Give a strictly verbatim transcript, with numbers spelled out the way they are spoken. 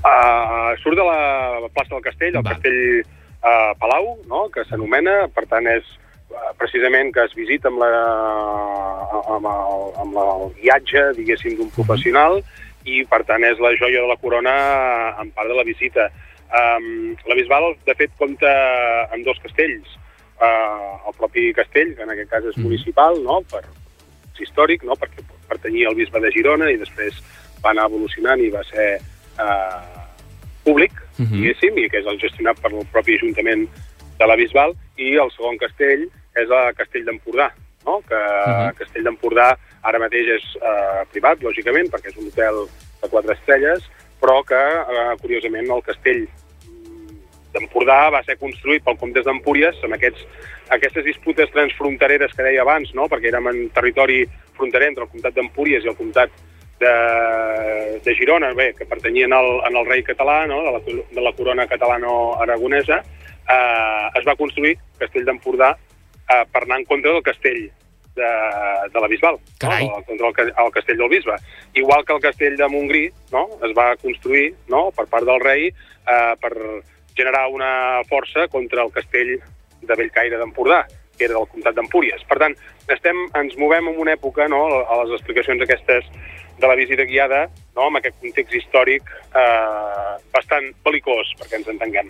Uh, surt de la plaça del Castell, el Va. Castell uh, Palau, no? Que s'anomena, per tant és uh, precisament que es visita amb, la, amb, el, amb el guiatge, diguéssim, d'un professional, i per tant és la joia de la corona en part de la visita. Um, la Bisbal, de fet, compta amb dos castells. Uh, el propi castell, que en aquest cas és municipal, no? Per, és històric, no? Perquè pertanyia al bisbe de Girona i després va anar evolucionant i va ser uh, públic, uh -huh. diguéssim, i que és el gestionat per el propi Ajuntament de la Bisbal, i el segon castell és el Castell d'Empordà, no? Que uh -huh. Castell d'Empordà ara mateix és uh, privat, lògicament, perquè és un hotel de quatre estrelles, però que, uh, curiosament, el castell d'Empordà va ser construït pel comtes d'Empúries amb aquests, aquestes disputes transfrontereres que deia abans, no? Perquè érem en territori fronterer entre el comtat d'Empúries i el comtat de, de Girona, bé, que pertanyien al, al rei català, no? de, la, de la corona catalano-aragonesa, eh, es va construir Castell d'Empordà eh, per anar en contra del castell de, de la Bisbal, no? Contra el, el castell del bisbe. Igual que el castell de Montgrí, no? Es va construir, no? Per part del rei eh, per generar una força contra el castell de Bellcaire d'Empordà, que era del comtat d'Empúries. Per tant, estem, ens movem en una època, no? A les explicacions aquestes de la visita guiada, no? Amb aquest context històric eh, bastant pel·licós, perquè ens entenguem.